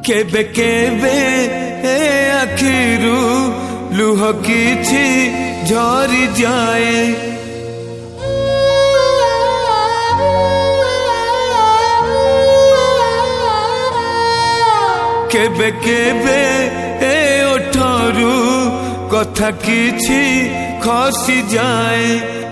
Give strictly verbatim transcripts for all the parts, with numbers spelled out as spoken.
केबे केबे ए आखिरू लुह किछि झरी जाए केबे केबे ए ओठरू कथा किछि खसी जाए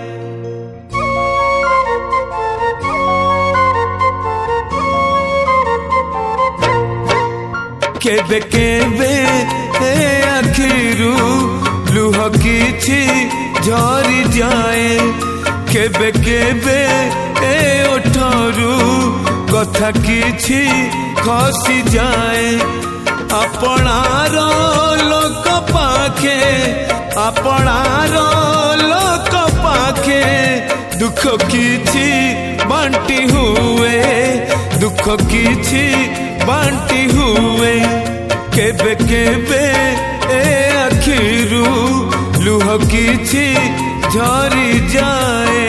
केबे केबे ए आखिरू लुह किछि झरी जाए केबे केबे ए ओठरू कथा किछि खसी जाए अपनार लोक पाखे अपनार लोक पाखे दुख किछि बांटी हुए दुख किछि बांटी हुए केबे केबे ए आखिरू लुह किछि झरी जाए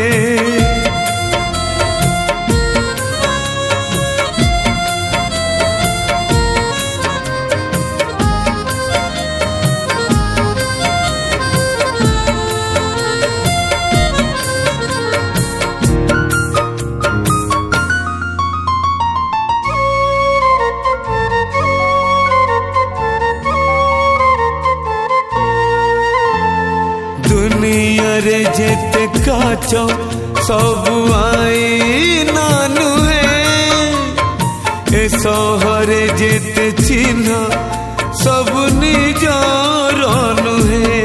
दुनिया रे जेते काच सब आई नानु है ए सहरे जेते चिन्ह सब निजर नुहे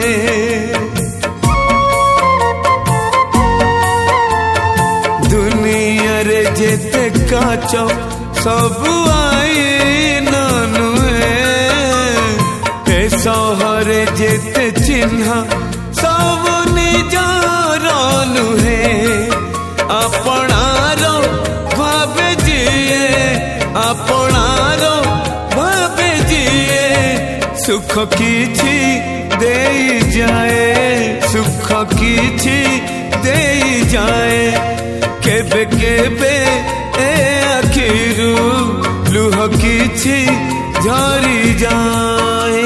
दुनिया रे जेते काच सब आई नानु है ए सहरे जेते चिन्ह सब निजर नुहे अपनार भावे जिए अपनार भावे जिए सुख किछि देई जाए सुख किछि देई जाए केबे केबे ए आखिरू लुह किछि झरी जाए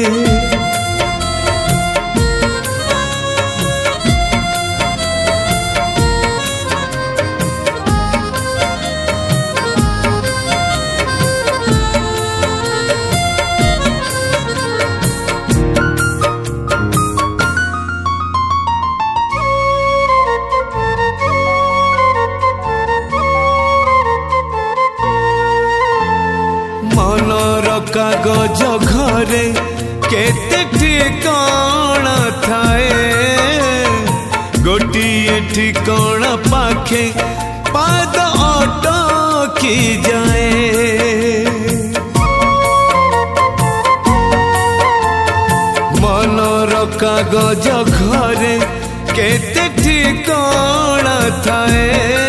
मनर कागज घरे केते ठिकाना थाए गोटिए ठिकाना पाखे पाद अटकी जाए मनर कागज घरे केते ठिकाना थाए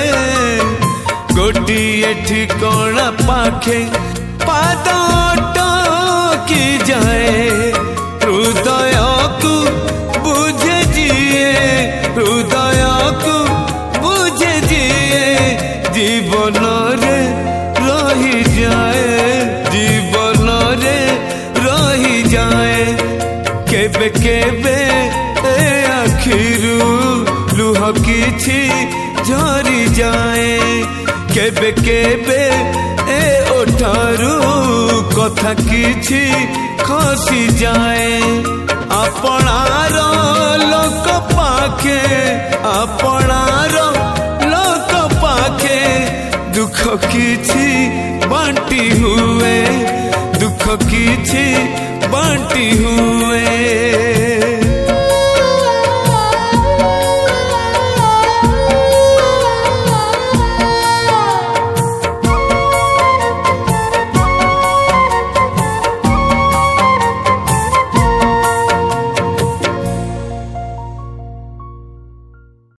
गोटिए ठिकाना पाखे पाद अटकी जाए हृदय को बुझे जिए हृदय को बुझे जिए जीवन रे रही जाए जीवन रे रही जाए केबे केबे ए आखिरू लुह किछि झरी जाए केबे केबे ए ओठारू कथा किछि खसी जाए अपनार लोक पाखे अपनार लोक पाखे दुख किछि बांटी हुए दुख किछि बांटी हुए